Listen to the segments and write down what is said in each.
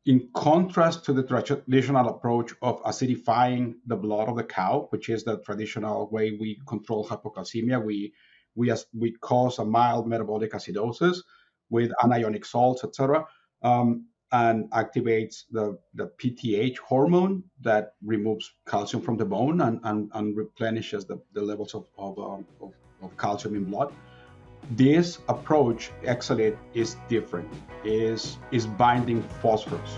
in contrast to the traditional approach of acidifying the blood of the cow, which is the traditional way we control hypocalcemia, we cause a mild metabolic acidosis with anionic salts, etc., and activates the PTH hormone that removes calcium from the bone and replenishes the levels of calcium in blood. This approach, Exalit, is different, is binding phosphorus.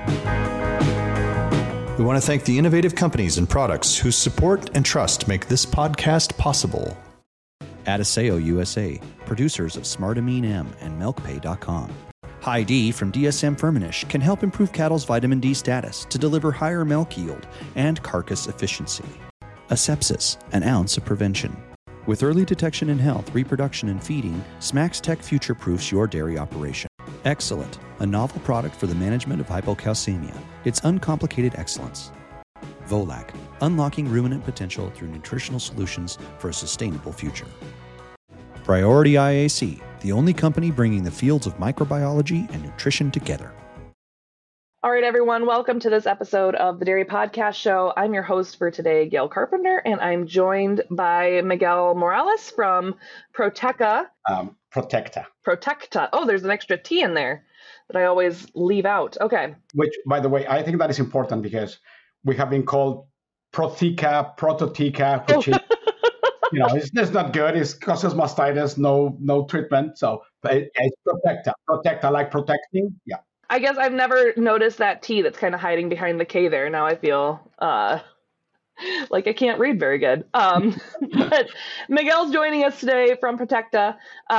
We want to thank the innovative companies and products whose support and trust make this podcast possible. Adisseo USA, producers of Smartamine M and MilkPay.com. High D from DSM Firmenich can help improve cattle's vitamin D status to deliver higher milk yield and carcass efficiency. Asepsis, an ounce of prevention. With early detection in health, reproduction, and feeding, Smax Tech future-proofs your dairy operation. Excellent, a novel product for the management of hypocalcemia. It's uncomplicated excellence. Volac, unlocking ruminant potential through nutritional solutions for a sustainable future. Priority IAC, the only company bringing the fields of microbiology and nutrition together. All right, everyone, welcome to this episode of the Dairy Podcast Show. I'm your host for today, Gail Carpenter, and I'm joined by Miguel Morales from Protecta. Protecta. Oh, there's an extra T in there that I always leave out. Okay. Which, by the way, I think that is important because we have been called Protica, which is, it's not good. It causes mastitis, no treatment. So it's Protecta, like protecting. Yeah. I guess I've never noticed that T that's kind of hiding behind the K there. Now I feel like I can't read very good. But Miguel's joining us today from Protecta.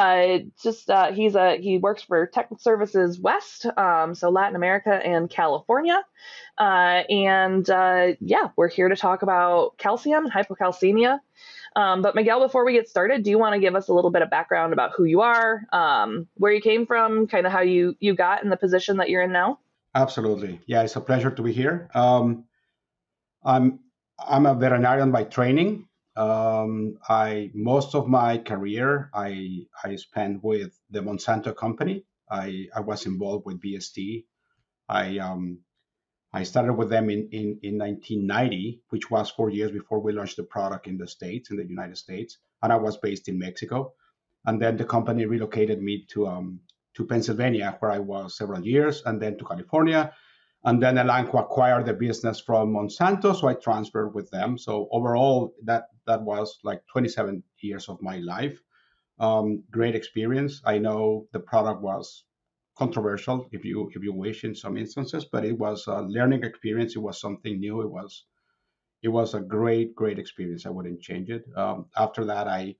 He works for Tech Services West, so Latin America and California. We're here to talk about calcium and hypocalcemia. But Miguel, before we get started, do you want to give us a little bit of background about who you are, where you came from, kind of how you got in the position that you're in now? Absolutely. Yeah, it's a pleasure to be here. I'm a veterinarian by training. Most of my career I spent with the Monsanto company. I was involved with BST. I started with them in 1990, which was 4 years before we launched the product in the United States, and I was based in Mexico. And then the company relocated me to Pennsylvania, where I was several years, and then to California. And then Elanco acquired the business from Monsanto, so I transferred with them. So overall, that was like 27 years of my life. Great experience. I know the product was controversial, if you wish, in some instances, but it was a learning experience. It was something new. It was a great experience. I wouldn't change it. After that, I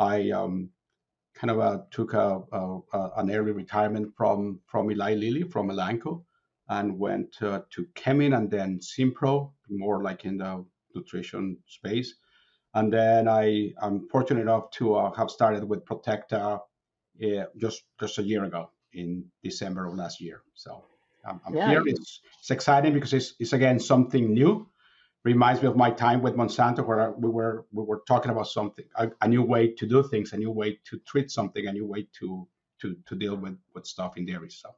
took an early retirement from Eli Lilly, from Elanco, and went to Kemin and then Simpro, more like in the nutrition space. And then I'm fortunate enough to have started with Protecta just a year ago, in December of last year. So I'm here. It's exciting because it's again something new. Reminds me of my time with Monsanto, where we were talking about something, a new way to do things, a new way to treat something, a new way to deal with stuff in dairy. So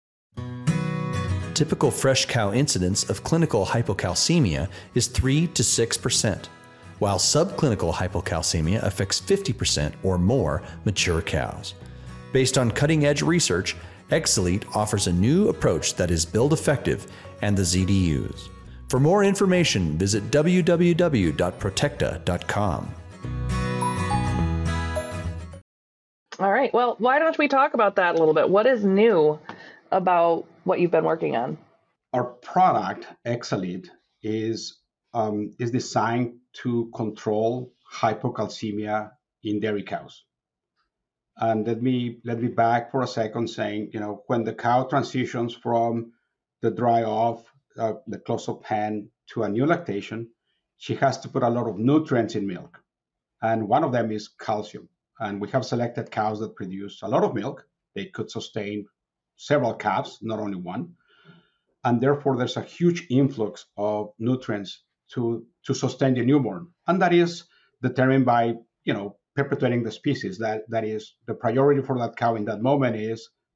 typical fresh cow incidence of clinical hypocalcemia is 3 to 6%, while subclinical hypocalcemia affects 50% or more mature cows. Based on cutting-edge research, Exalit offers a new approach that is build effective and the ZDUs. For more information, visit www.protecta.com. All right. Well, why don't we talk about that a little bit? What is new about what you've been working on? Our product, Exalit, is designed to control hypocalcemia in dairy cows. And let me back for a second, saying, when the cow transitions from the dry off, the close-up pen to a new lactation, she has to put a lot of nutrients in milk. And one of them is calcium. And we have selected cows that produce a lot of milk. They could sustain several calves, not only one. And therefore, there's a huge influx of nutrients to sustain the newborn. And that is determined by, perpetuating the species. That is the priority for that cow in that moment is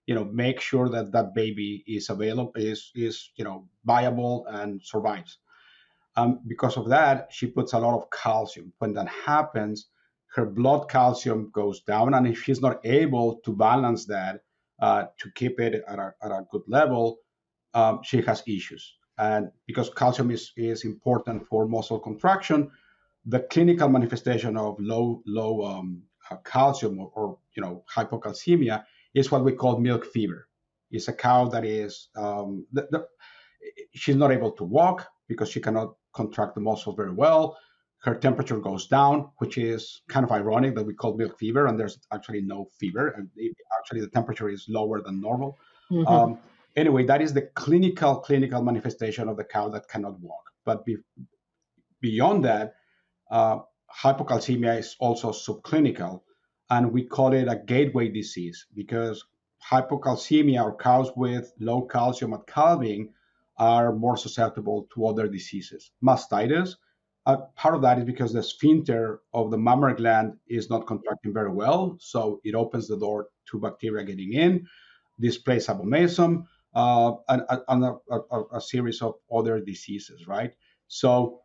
make sure that that baby is available, is viable and survives. Because of that, she puts a lot of calcium. When that happens, her blood calcium goes down, and if she's not able to balance that to keep it at a good level, she has issues. And because calcium is important for muscle contraction, the clinical manifestation of low calcium or hypocalcemia is what we call milk fever. It's a cow that is she's not able to walk because she cannot contract the muscles very well. Her temperature goes down, which is kind of ironic that we call milk fever, and there's actually no fever. And actually, the temperature is lower than normal. Mm-hmm. Anyway, that is the clinical manifestation of the cow that cannot walk. But beyond that, hypocalcemia is also subclinical, and we call it a gateway disease because hypocalcemia, or cows with low calcium at calving, are more susceptible to other diseases. Mastitis, part of that is because the sphincter of the mammary gland is not contracting very well, so it opens the door to bacteria getting in. Displays abomasum, and a series of other diseases, right? So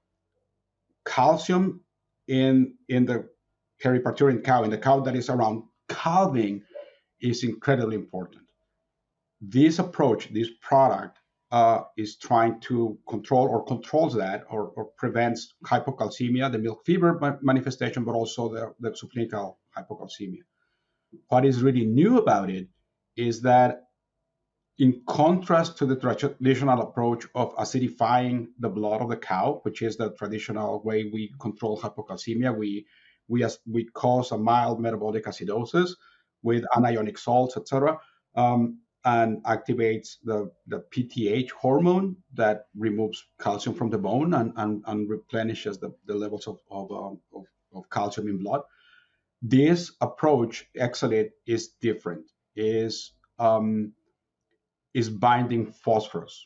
calcium in the periparturient cow, in the cow that is around calving, is incredibly important. This approach, this product, is trying to controls that or prevents hypocalcemia, the milk fever manifestation, but also the subclinical hypocalcemia. What is really new about it is that, in contrast to the traditional approach of acidifying the blood of the cow, which is the traditional way we control hypocalcemia, we cause a mild metabolic acidosis with anionic salts, etc., and activates the PTH hormone that removes calcium from the bone and replenishes the levels of calcium in blood. This approach, Exalit, is different. Is binding phosphorus.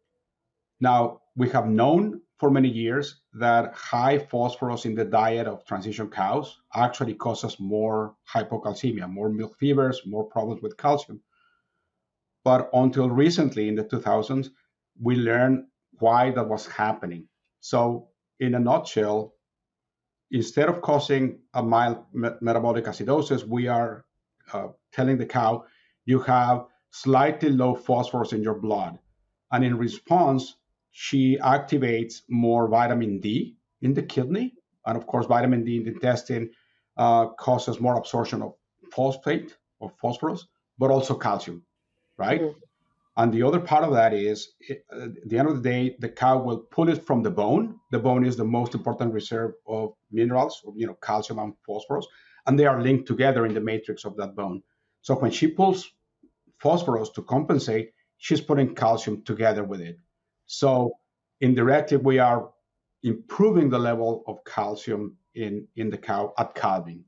Now, we have known for many years that high phosphorus in the diet of transition cows actually causes more hypocalcemia, more milk fevers, more problems with calcium. But until recently, in the 2000s, we learned why that was happening. So, in a nutshell, instead of causing a mild metabolic acidosis, we are telling the cow, you have slightly low phosphorus in your blood. And in response, she activates more vitamin D in the kidney. And of course, vitamin D in the intestine causes more absorption of phosphate or phosphorus, but also calcium, right? Mm-hmm. And the other part of that is, at the end of the day, the cow will pull it from the bone. The bone is the most important reserve of minerals, calcium and phosphorus, and they are linked together in the matrix of that bone. So when she pulls phosphorus to compensate, she's putting calcium together with it. So indirectly, we are improving the level of calcium in the cow at calving.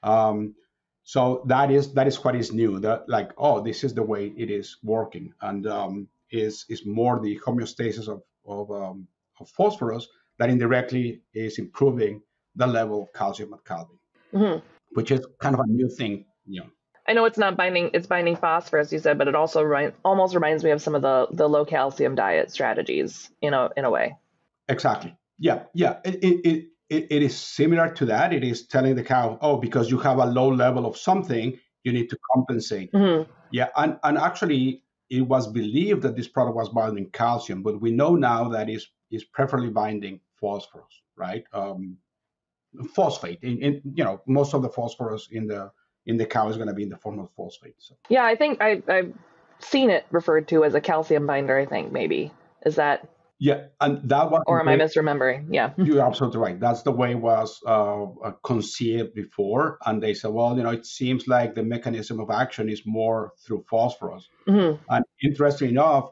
So that is what is new. That this is the way it is working, and is more the homeostasis of phosphorus that indirectly is improving the level of calcium at calving, mm-hmm. which is kind of a new thing, I know it's not binding; it's binding phosphorus, you said, but it also almost reminds me of some of the low calcium diet strategies, in a way. Exactly. Yeah. It is similar to that. It is telling the cow, because you have a low level of something, you need to compensate. Mm-hmm. Yeah, and actually, it was believed that this product was binding calcium, but we know now that is preferably binding phosphorus, right? Phosphate. In most of the phosphorus in the cow is going to be in the form of phosphate. So. Yeah, I think I've seen it referred to as a calcium binder. I think maybe is that. Yeah, and that was. Or am I misremembering? Yeah, you're absolutely right. That's the way it was conceived before, and they said, well, it seems like the mechanism of action is more through phosphorus. Mm-hmm. And interestingly enough,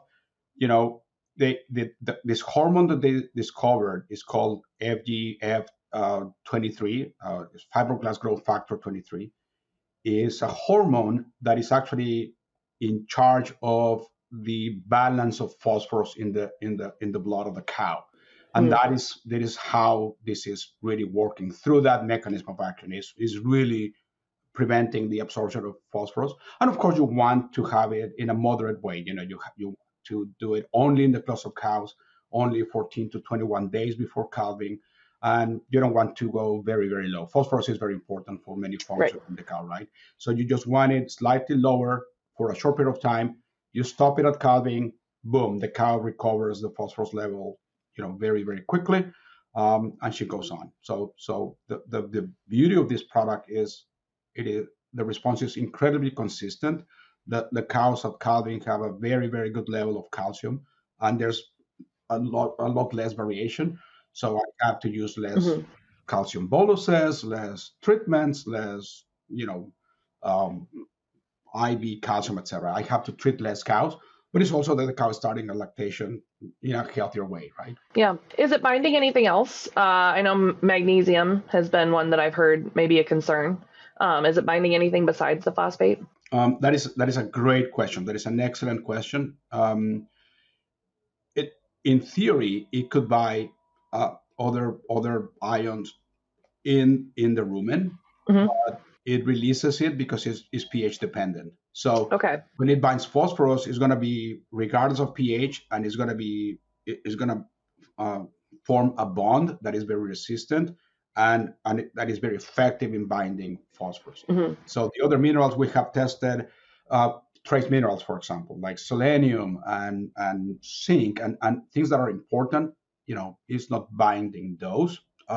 this hormone that they discovered is called FGF 23, fibroblast growth factor 23, is a hormone that is actually in charge of the balance of phosphorus in the blood of the cow, and that is how this is really working through that mechanism of action. Is really preventing the absorption of phosphorus. And of course, you want to have it in a moderate way. You want to do it only in the cluster of cows, only 14 to 21 days before calving, and you don't want to go very, very low. Phosphorus is very important for many functions in the cow, right? So you just want it slightly lower for a short period of time. You stop it at calving, boom, the cow recovers the phosphorus level, very, very quickly, and she goes on. So the beauty of this product is the response is incredibly consistent. The cows at calving have a very, very good level of calcium, and there's a lot less variation. So I have to use less calcium boluses, less treatments, less IV calcium, etc. I have to treat less cows, but it's also that the cow is starting a lactation in a healthier way, right? Yeah. Is it binding anything else? I know magnesium has been one that I've heard maybe a concern. Is it binding anything besides the phosphate? That is a great question. That is an excellent question. In theory, it could bind other ions in the rumen, but it releases it because it's pH dependent. So when it binds phosphorus, it's going to be regardless of pH, and it's going to form a bond that is very resistant and that is very effective in binding phosphorus. So the other minerals we have tested, trace minerals, for example, like selenium and zinc and things that are important, it's not binding those.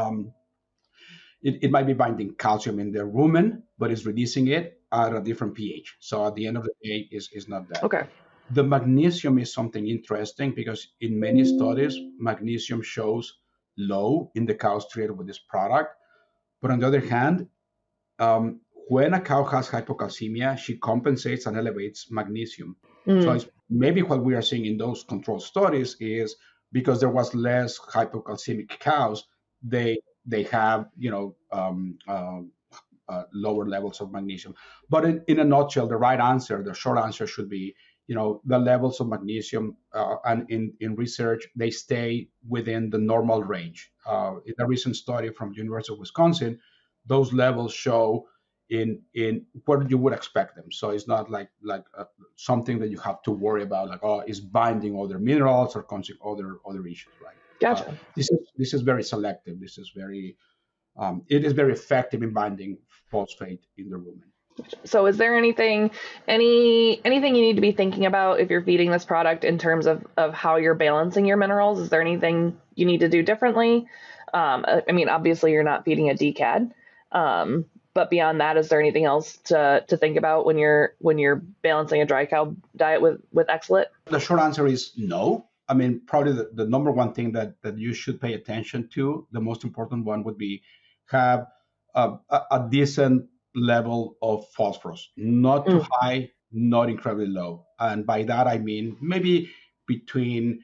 It might be binding calcium in the rumen, but it's releasing it at a different pH. So at the end of the day, is not that. Okay. The magnesium is something interesting because in many studies, magnesium shows low in the cows treated with this product. But on the other hand, when a cow has hypocalcemia, she compensates and elevates magnesium. So it's maybe what we are seeing in those controlled studies is because there was less hypocalcemic cows, they have lower levels of magnesium. But in a nutshell, the short answer should be, the levels of magnesium and in research, they stay within the normal range. In a recent study from the University of Wisconsin, those levels show in what you would expect them. So it's not like something that you have to worry about, like, is binding other minerals or causing other issues, right? Gotcha. This is very selective. This is it is very effective in binding phosphate in the rumen. So is there anything you need to be thinking about if you're feeding this product in terms of how you're balancing your minerals? Is there anything you need to do differently? I mean, obviously you're not feeding a DCAD, but beyond that, is there anything else to think about when you're balancing a dry cow diet with Exalit? The short answer is no. I mean, probably the number one thing that you should pay attention to, the most important one would be have a decent level of phosphorus, not too high, not incredibly low. And by that, I mean maybe between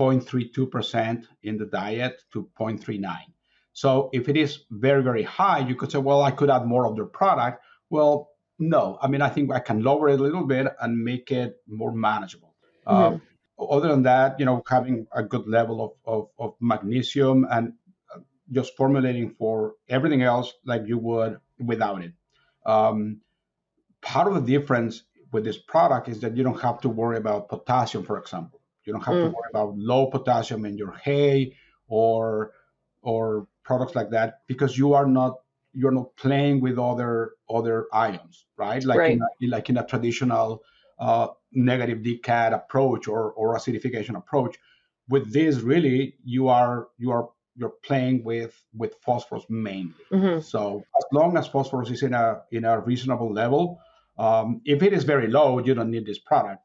0.32% in the diet to 0.39. So if it is very, very high, you could say, well, I could add more of their product. Well, no. I mean, I think I can lower it a little bit and make it more manageable. Other than that, having a good level of magnesium and just formulating for everything else like you would without it. Part of the difference with this product is that you don't have to worry about potassium, for example. You don't have to worry about low potassium in your hay or products like that, because you're not playing with other ions, right? Like in a traditional negative DCAD approach or acidification approach. With this, really, you're playing with phosphorus mainly. So as long as phosphorus is in a reasonable level, if it is very low, you don't need this product.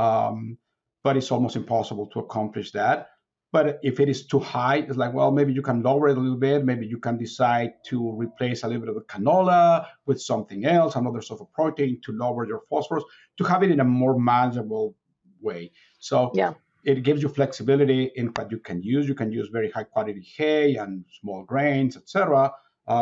But it's almost impossible to accomplish that. But if it is too high, it's like, well, maybe you can lower it a little bit. Maybe you can decide to replace a little bit of the canola with something else, another sort of protein to lower your phosphorus, to have it in a more manageable way. So it gives you flexibility in what you can use. You can use very high quality hay and small grains, etc.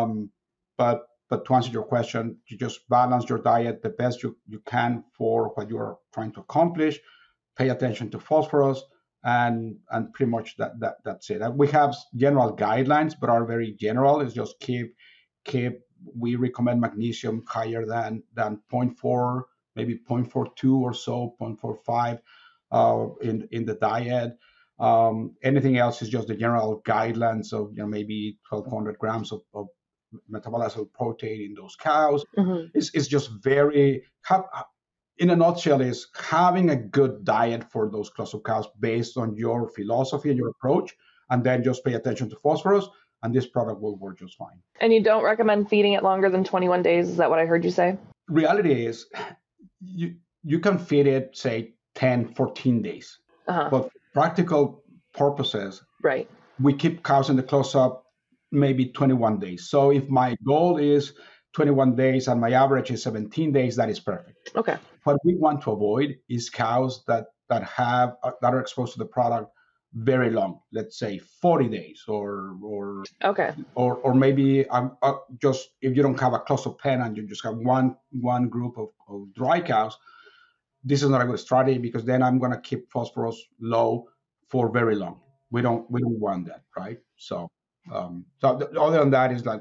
But to answer your question, you just balance your diet the best you can for what you are trying to accomplish. Pay attention to phosphorus, and pretty much that's it. We have general guidelines, but are very general. It's just keep we recommend magnesium higher than 0.4, maybe 0.42 or so, 0.45 in the diet. Anything else is just the general guidelines of maybe 1,200 grams of metabolizable protein in those cows. It's just very, in a nutshell, is having a good diet for those class of cows based on your philosophy and your approach, and then just pay attention to phosphorus, and this product will work just fine. And you don't recommend feeding it longer than 21 days? Is that what I heard you say? Reality is you can feed it, say, 10, 14 days. But for practical purposes, right, we keep cows in the close-up maybe 21 days. So if my goal is 21 days and my average is 17 days, that is perfect. Okay. What we want to avoid is cows that are exposed to the product very long, let's say 40 days or maybe just if you don't have a close-up pen and you just have one group of dry cows, this is not a good strategy, because then I'm going to keep phosphorus low for very long. We don't want that, right? So other than that is like,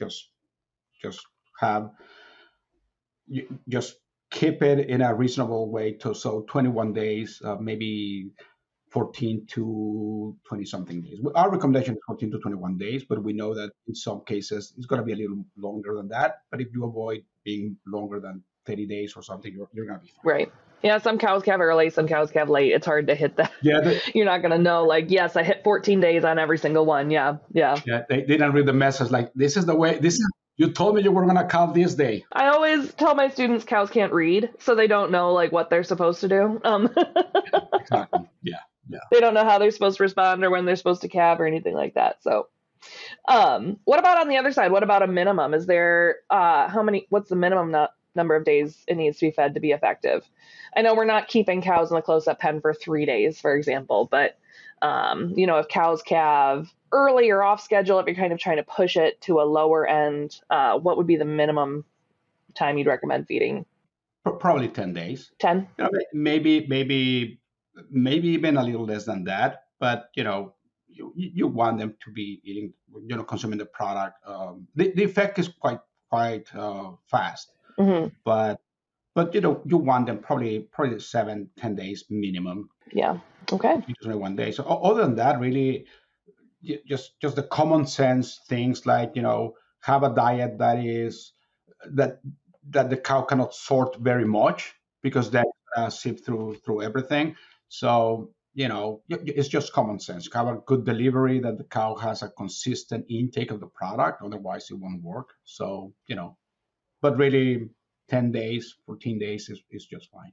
just keep it in a reasonable way so 21 days, maybe 14 to 20 something days. Our recommendation is 14 to 21 days, but we know that in some cases it's going to be a little longer than that. But if you avoid being longer than 30 days or something, you're going to be fine. Right. Yeah, some cows calve early, some cows calve late. It's hard to hit that. Yeah, you're not going to know, like, yes, I hit 14 days on every single one. Yeah. They didn't read the message like, this is the way, you told me you were going to calve this day. I always tell my students cows can't read, so they don't know like what they're supposed to do. Exactly. Yeah. They don't know how they're supposed to respond or when they're supposed to calve or anything like that. So, what about on the other side? What about a minimum? Is there what's the minimum number of days it needs to be fed to be effective? I know we're not keeping cows in the close-up pen for 3 days, for example, but if cows calve early or off schedule, if you're kind of trying to push it to a lower end, what would be the minimum time you'd recommend feeding? Probably 10 days. 10? Maybe even a little less than that, but you want them to be eating, consuming the product. The effect is quite fast, but you want them probably 7-10 days minimum. Yeah. Okay. 21 days. So other than that, really, just the common sense things like have a diet that is that the cow cannot sort very much, because then sift through everything. So it's just common sense. Have a good delivery, that the cow has a consistent intake of the product, otherwise it won't work. So but really 10 days, 14 days is just fine.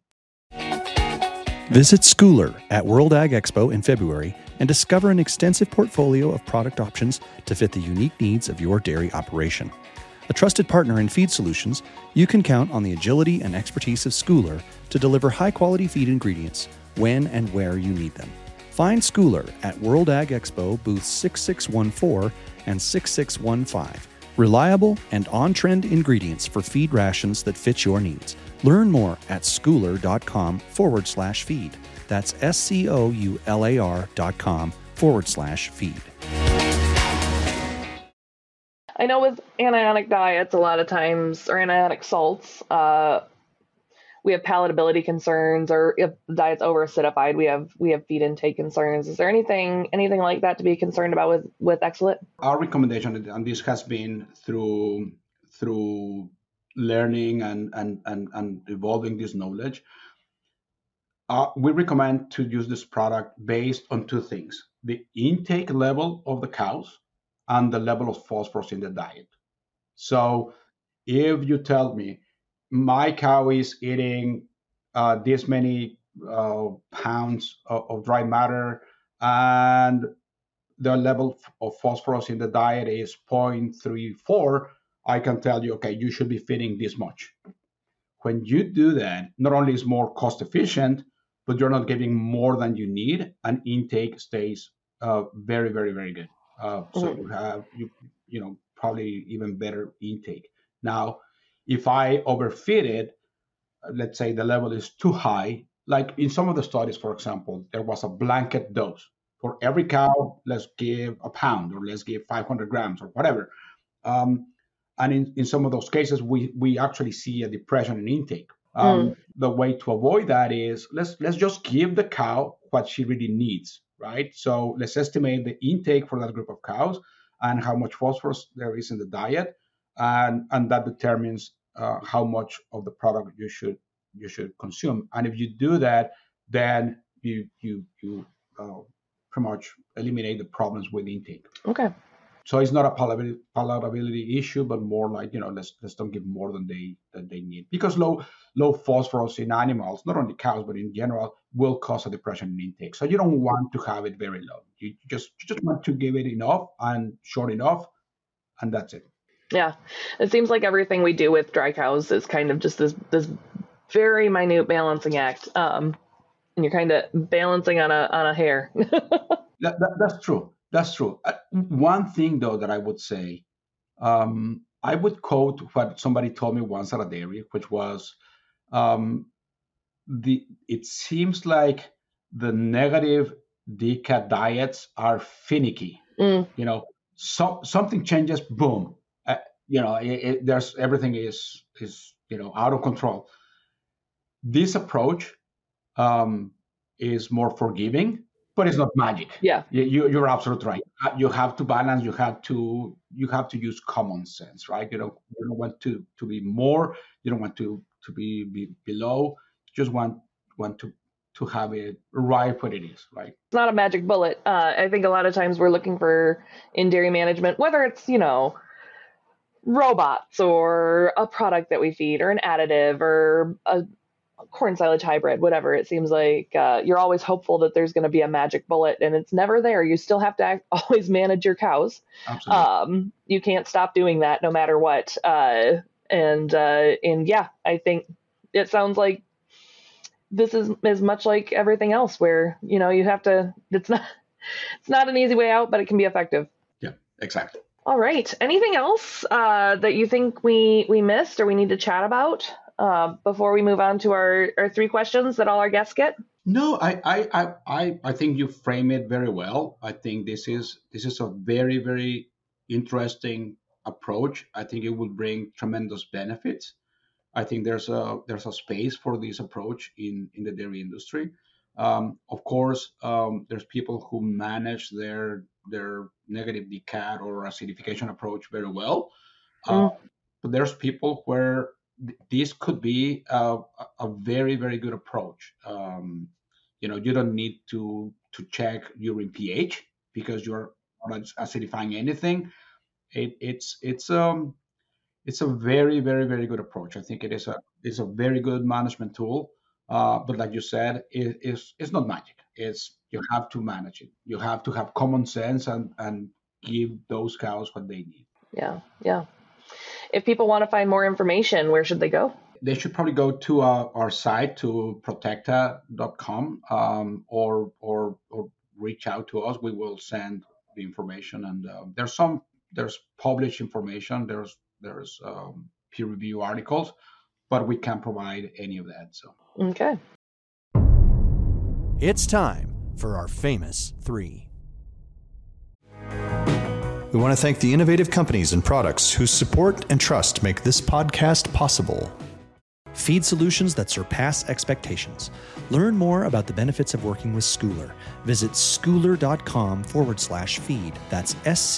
Visit Schooler at World Ag Expo in February and discover an extensive portfolio of product options to fit the unique needs of your dairy operation. A trusted partner in feed solutions, you can count on the agility and expertise of Schooler to deliver high-quality feed ingredients when and where you need them. Find Schooler at World Ag Expo booths 6614 and 6615. Reliable and on-trend ingredients for feed rations that fit your needs. Learn more at schooler.com/feed. That's SCOULAR.com/feed. I know with anionic diets, a lot of times, or anionic salts, we have palatability concerns, or if the diet's over-acidified, we have feed intake concerns. Is there anything like that to be concerned about with Exalit? Our recommendation, and this has been through learning and evolving this knowledge, we recommend to use this product based on two things: the intake level of the cows and the level of phosphorus in the diet. So if you tell me my cow is eating this many pounds of dry matter, and the level of phosphorus in the diet is 0.34, I can tell you, okay, you should be feeding this much. When you do that, not only is more cost efficient, but you're not giving more than you need, and intake stays very, very, very good. So you have probably even better intake. Now, if I overfeed it, let's say the level is too high, like in some of the studies, for example, there was a blanket dose. For every cow, let's give a pound, or let's give 500 grams or whatever. And in some of those cases, we actually see a depression in intake. The way to avoid that is let's just give the cow what she really needs, right? So let's estimate the intake for that group of cows and how much phosphorus there is in the diet, and that determines how much of the product you should consume. And if you do that, then you pretty much eliminate the problems with intake. Okay. So it's not a palatability issue, but more like, let's don't give more than they need, because low phosphorus in animals, not only cows but in general, will cause a depression in intake. So you don't want to have it very low. You just want to give it enough and short enough, and that's it. Yeah, it seems like everything we do with dry cows is kind of just this very minute balancing act, and you're kind of balancing on a hair. That's true. That's true. One thing, though, that I would say, I would quote what somebody told me once at a dairy, which was, it seems like the negative DCAT diets are finicky. So something changes, boom. There's everything is out of control. This approach is more forgiving, but it's not magic. Yeah, you're absolutely right. You have to balance. You have to use common sense, right? You don't want to be more. You don't want to be below. You just want to have it right what it is, right? It's not a magic bullet. I think a lot of times we're looking for in dairy management, whether it's robots or a product that we feed or an additive or a corn silage hybrid, whatever. It seems like you're always hopeful that there's going to be a magic bullet, and it's never there. You still have to always manage your cows. Absolutely. You can't stop doing that no matter what. And yeah, I think it sounds like this is much like everything else where, you have to, it's not an easy way out, but it can be effective. Yeah, exactly. All right. Anything else that you think we missed or we need to chat about before we move on to our 3 questions that all our guests get? No, I think you frame it very well. I think this is a very, very interesting approach. I think it will bring tremendous benefits. I think there's a space for this approach in the dairy industry. Of course, there's people who manage their negative DCAT or acidification approach very well. But there's people where this could be a very, very good approach. You don't need to check urine pH because you're not acidifying anything. It's a very, very, very good approach. I think it's a very good management tool. But like you said, it's not magic. You have to manage it. You have to have common sense and give those cows what they need. Yeah. If people want to find more information, where should they go? They should probably go to our site, to protecta.com, or reach out to us. We will send the information, and there's published information. There's peer review articles, but we can't provide any of that. So okay. It's time for our famous 3. We want to thank the innovative companies and products whose support and trust make this podcast possible. Feed solutions that surpass expectations. Learn more about the benefits of working with Schouler. Visit schouler.com/feed. That's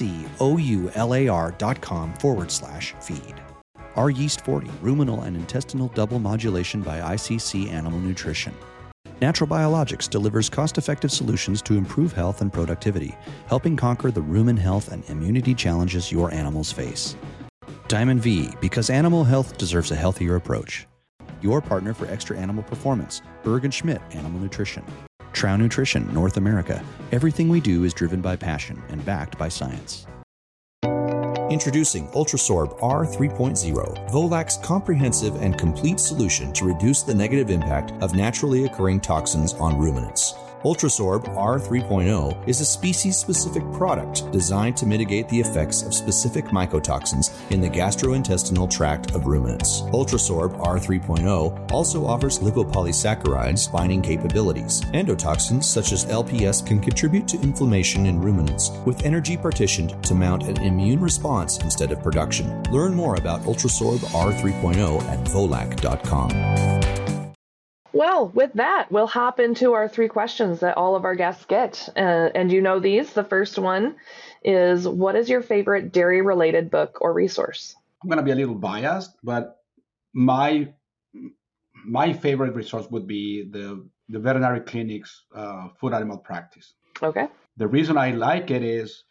SCOULAR.com/feed. Our Yeast 40, ruminal and intestinal double modulation by ICC Animal Nutrition. Natural Biologics delivers cost-effective solutions to improve health and productivity, helping conquer the rumen health and immunity challenges your animals face. Diamond V, because animal health deserves a healthier approach. Your partner for extra animal performance, Berg & Schmidt Animal Nutrition. Trow Nutrition, North America. Everything we do is driven by passion and backed by science. Introducing Ultrasorb R3.0, Volac's comprehensive and complete solution to reduce the negative impact of naturally occurring toxins on ruminants. Ultrasorb R3.0 is a species-specific product designed to mitigate the effects of specific mycotoxins in the gastrointestinal tract of ruminants. Ultrasorb R3.0 also offers lipopolysaccharides binding capabilities. Endotoxins such as LPS can contribute to inflammation in ruminants, with energy partitioned to mount an immune response instead of production. Learn more about Ultrasorb R3.0 at volac.com. Well, with that, we'll hop into our 3 questions that all of our guests get. And you know these. The first one is, what is your favorite dairy-related book or resource? I'm going to be a little biased, but my favorite resource would be the veterinary clinic's food animal practice. Okay. The reason I like it is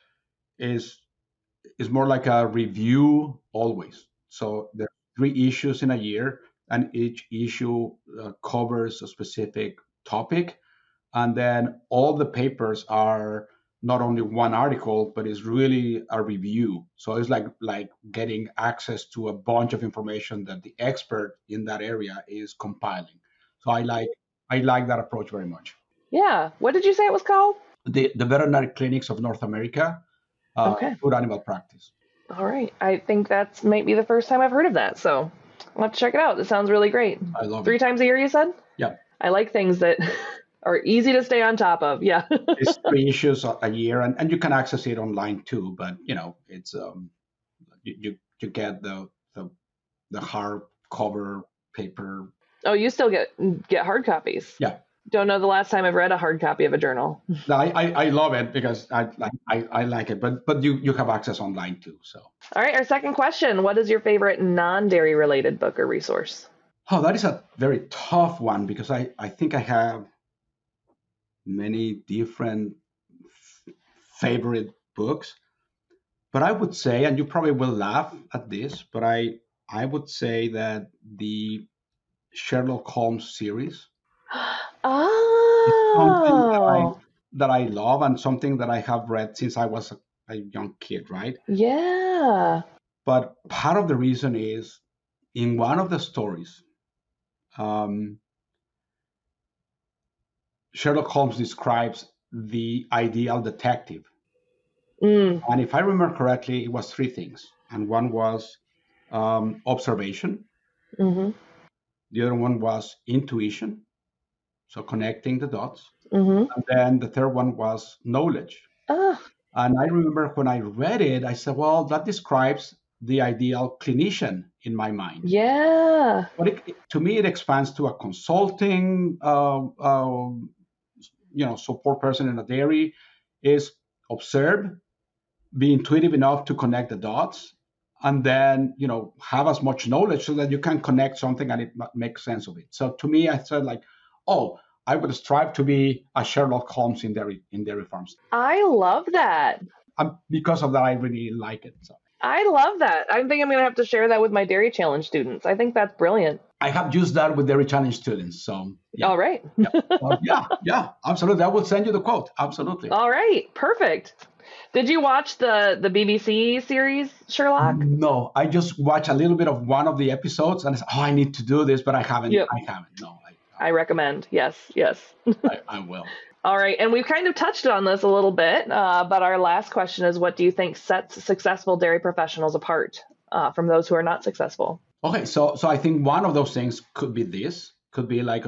more like a review always. So there are 3 issues in a year, and each issue covers a specific topic. And then all the papers are not only one article, but it's really a review. So it's like getting access to a bunch of information that the expert in that area is compiling. So I like that approach very much. Yeah. What did you say it was called? The Veterinary Clinics of North America, food animal practice. All right. I think that's might be the first time I've heard of that. So I'll have to check it out. It sounds really great. I love 3 it. times a year, you said? Yeah. I like things that are easy to stay on top of. Yeah. It's 3 issues a year, and you can access it online too. But it's you get the hardcover paper. Oh, you still get hard copies? Yeah. Don't know the last time I've read a hard copy of a journal. No, I love it because I like it, but you have access online too. So. All right, our second question: what is your favorite non-dairy related book or resource? Oh, that is a very tough one because I think I have many different favorite books, but I would say, and you probably will laugh at this, but I would say that the Sherlock Holmes series. Oh, that I love and something that I have read since I was a young kid, right? Yeah. But part of the reason is in one of the stories, Sherlock Holmes describes the ideal detective. And if I remember correctly, it was 3 things. And one was observation. Mm-hmm. The other one was intuition. So connecting the dots. Mm-hmm. And then the third one was knowledge. Oh. And I remember when I read it, I said, well, that describes the ideal clinician in my mind. Yeah. But to me, it expands to a consulting, support person in a dairy is observe, be intuitive enough to connect the dots, and then, have as much knowledge so that you can connect something and it makes sense of it. So to me, I said I would strive to be a Sherlock Holmes in dairy farms. I love that. Because of that, I really like it. So. I love that. I think I'm going to have to share that with my Dairy Challenge students. I think that's brilliant. I have used that with Dairy Challenge students. So. Yeah. All right. Yeah, absolutely. I will send you the quote. Absolutely. All right. Perfect. Did you watch the BBC series, Sherlock? No, I just watched a little bit of one of the episodes and I said, I need to do this, but I haven't. Yep. I haven't. No. I recommend. Yes. I will. All right. And we've kind of touched on this a little bit, but our last question is, what do you think sets successful dairy professionals apart from those who are not successful? Okay. So I think one of those things could be this. Could be like,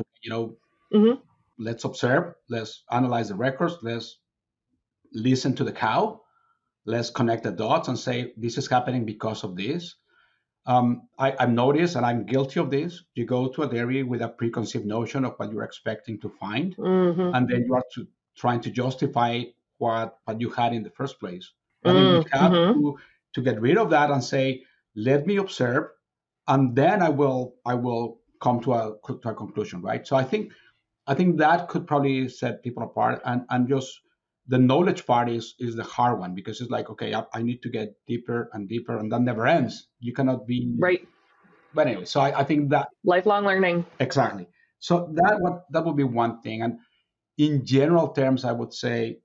let's observe, let's analyze the records, let's listen to the cow, let's connect the dots and say, this is happening because of this. I've noticed, and I'm guilty of this, you go to a dairy with a preconceived notion of what you're expecting to find, and then you are trying to justify what you had in the first place. And you have to get rid of that and say, let me observe, and then I will come to a conclusion, right? So I think that could probably set people apart, and just the knowledge part is the hard one, because it's like, okay, I need to get deeper and deeper, and that never ends. You cannot be right. But anyway, so I think that lifelong learning. Exactly. So that would be one thing. And in general terms, I would say,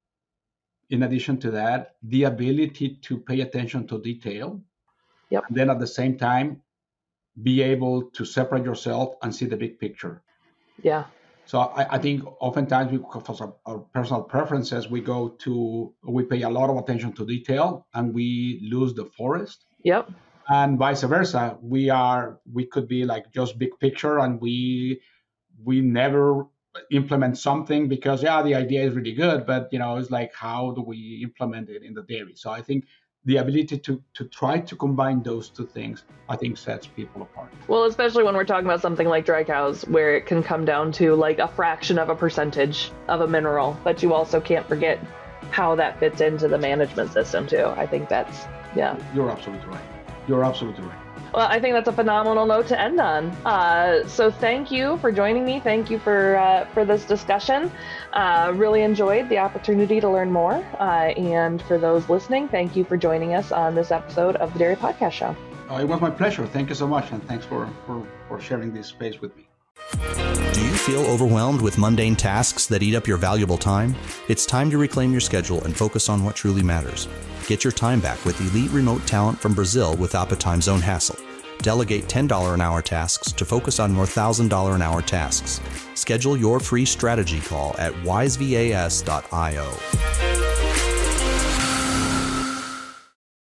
in addition to that, the ability to pay attention to detail. Yep. And then at the same time, be able to separate yourself and see the big picture. Yeah. So I think oftentimes because of our personal preferences, we pay a lot of attention to detail and we lose the forest. Yep. And vice versa. We could be like just big picture and we never implement something because the idea is really good, but it's like, how do we implement it in the dairy? So I think the ability to try to combine those two things, I think, sets people apart. Well, especially when we're talking about something like dry cows, where it can come down to like a fraction of a percentage of a mineral, but you also can't forget how that fits into the management system too. I think that's, You're absolutely right. You're absolutely right. Well, I think that's a phenomenal note to end on. So thank you for joining me. Thank you for this discussion. Really enjoyed the opportunity to learn more. And for those listening, thank you for joining us on this episode of the Dairy Podcast Show. It was my pleasure. Thank you so much. And thanks for sharing this space with me. Do you feel overwhelmed with mundane tasks that eat up your valuable time? It's time to reclaim your schedule and focus on what truly matters. Get your time back with elite remote talent from Brazil without the time zone hassle. Delegate $10 an hour tasks to focus on more $1,000 an hour tasks. Schedule your free strategy call at wisevas.io.